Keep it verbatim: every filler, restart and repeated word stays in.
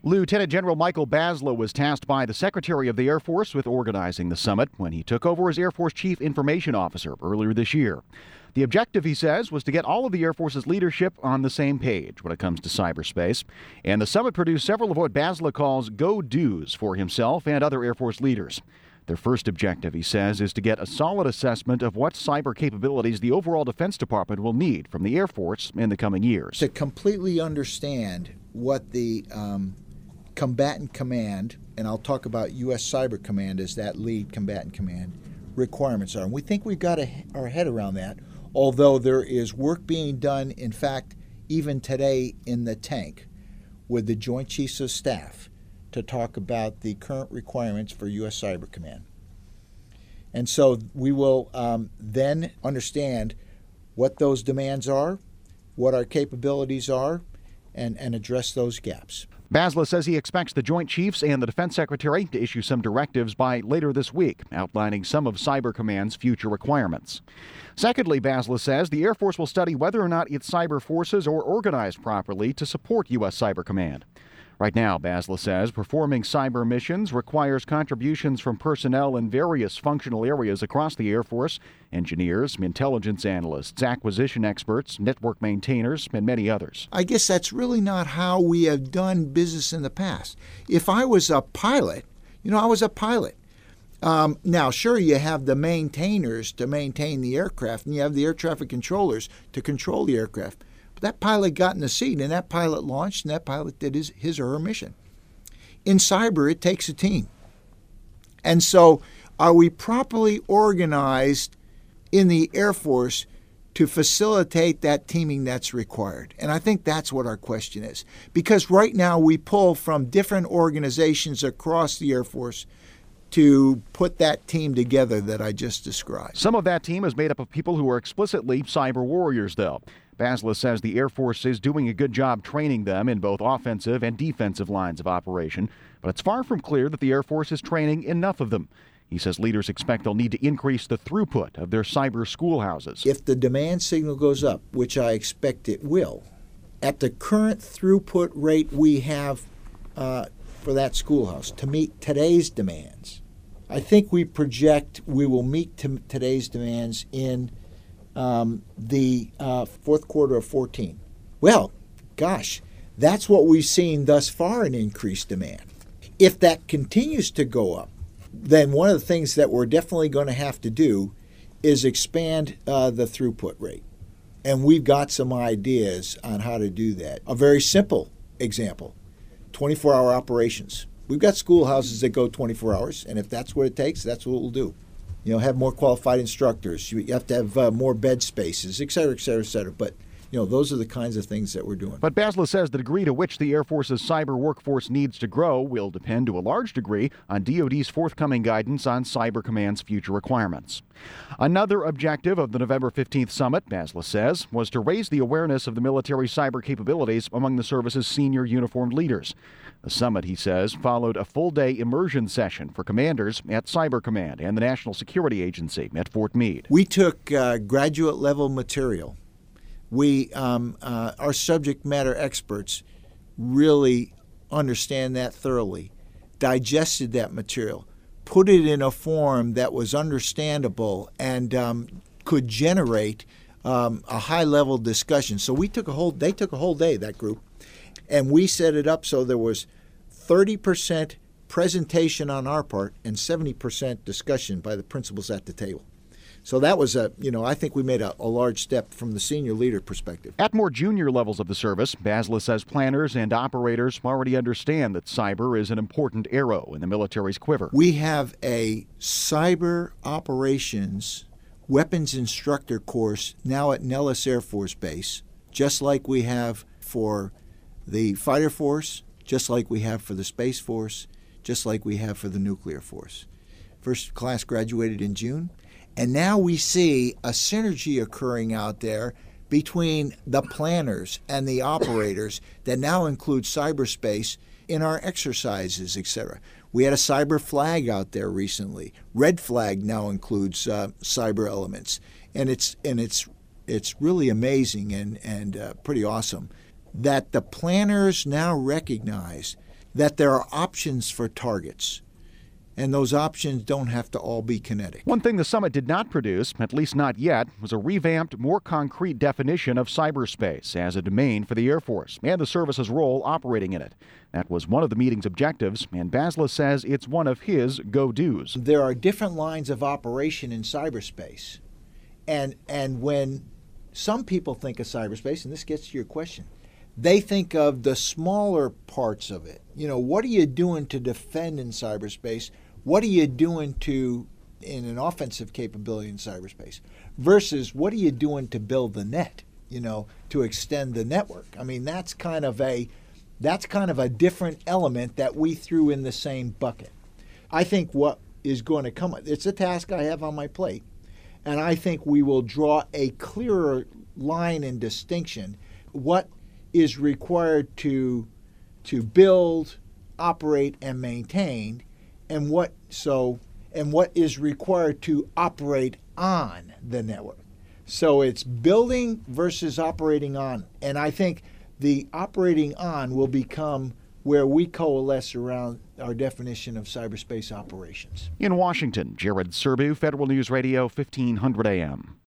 Lieutenant General Michael Basler was tasked by the Secretary of the Air Force with organizing the summit when he took over as Air Force Chief Information Officer earlier this year. The objective, he says, was to get all of the Air Force's leadership on the same page when it comes to cyberspace. And the summit produced several of what Basler calls go-dos for himself and other Air Force leaders. Their first objective, he says, is to get a solid assessment of what cyber capabilities the overall Defense Department will need from the Air Force in the coming years. To completely understand what the um, combatant command, and I'll talk about U S Cyber Command as that lead combatant command, requirements are. And we think we've got a, our head around that, although there is work being done, in fact, even today in the tank with the Joint Chiefs of Staff to talk about the current requirements for U S Cyber Command. And so we will um, then understand what those demands are, what our capabilities are, and, and address those gaps. Basler says he expects the Joint Chiefs and the Defense Secretary to issue some directives by later this week, outlining some of Cyber Command's future requirements. Secondly, Basler says the Air Force will study whether or not its cyber forces are organized properly to support U S Cyber Command. Right now, Basler says, performing cyber missions requires contributions from personnel in various functional areas across the Air Force: engineers, intelligence analysts, acquisition experts, network maintainers, and many others. I guess that's really not how we have done business in the past. If I was a pilot, you know, I was a pilot. Um, now, sure, you have the maintainers to maintain the aircraft, and you have the air traffic controllers to control the aircraft. But that pilot got in the seat, and that pilot launched, and that pilot did his, his or her mission. In cyber, it takes a team. And so are we properly organized in the Air Force to facilitate that teaming that's required? And I think that's what our question is. Because right now we pull from different organizations across the Air Force to put that team together that I just described. Some of that team is made up of people who are explicitly cyber warriors, though. Basler says the Air Force is doing a good job training them in both offensive and defensive lines of operation, but it's far from clear that the Air Force is training enough of them. He says leaders expect they'll need to increase the throughput of their cyber schoolhouses. If the demand signal goes up, which I expect it will, at the current throughput rate we have uh, for that schoolhouse to meet today's demands, I think we project we will meet t- today's demands in Um, the uh, fourth quarter of fourteen. Well, gosh, that's what we've seen thus far in increased demand. If that continues to go up, then one of the things that we're definitely going to have to do is expand uh, the throughput rate. And we've got some ideas on how to do that. A very simple example, twenty-four hour operations. We've got schoolhouses that go twenty-four hours, and if that's what it takes, that's what we'll do. You know, have more qualified instructors. You have to have uh, more bed spaces, et cetera, et cetera, et cetera. But, you know, those are the kinds of things that we're doing. But Basler says the degree to which the Air Force's cyber workforce needs to grow will depend to a large degree on D O D's forthcoming guidance on Cyber Command's future requirements. Another objective of the November fifteenth summit, Basler says, was to raise the awareness of the military cyber capabilities among the service's senior uniformed leaders. The summit, he says, followed a full-day immersion session for commanders at Cyber Command and the National Security Agency at Fort Meade. We took uh, graduate-level material. We, um, uh, our subject matter experts really understand that thoroughly, digested that material, put it in a form that was understandable and um, could generate um, a high-level discussion. So we took a whole, they took a whole day, that group, and we set it up so there was thirty percent presentation on our part and seventy percent discussion by the principals at the table. So that was a, you know, I think we made a, a large step from the senior leader perspective. At more junior levels of the service, Basler says planners and operators already understand that cyber is an important arrow in the military's quiver. We have a cyber operations weapons instructor course now at Nellis Air Force Base, just like we have for the fighter force, just like we have for the Space Force, just like we have for the nuclear force. First class graduated in June. And now we see a synergy occurring out there between the planners and the operators that now include cyberspace in our exercises, et cetera. We had a cyber flag out there recently. Red flag now includes uh, cyber elements, and it's and it's it's really amazing and and uh, pretty awesome that the planners now recognize that there are options for targets, and those options don't have to all be kinetic. One thing the summit did not produce, at least not yet, was a revamped, more concrete definition of cyberspace as a domain for the Air Force and the service's role operating in it. That was one of the meeting's objectives, and Basless says it's one of his go-dos. There are different lines of operation in cyberspace, and and when some people think of cyberspace, and this gets to your question, they think of the smaller parts of it. You know, what are you doing to defend in cyberspace? What are you doing to, in an offensive capability in cyberspace? Versus what are you doing to build the net, you know, to extend the network? I mean, that's kind of a, that's kind of a different element that we threw in the same bucket. I think what is going to come, it's a task I have on my plate, and I think we will draw a clearer line and distinction. What is required to to build, operate, and maintain, and what so and what is required to operate on the network. So it's building versus operating on, and I think the operating on will become where we coalesce around our definition of cyberspace operations. In Washington, Jared Serbu, Federal News Radio, fifteen hundred A M.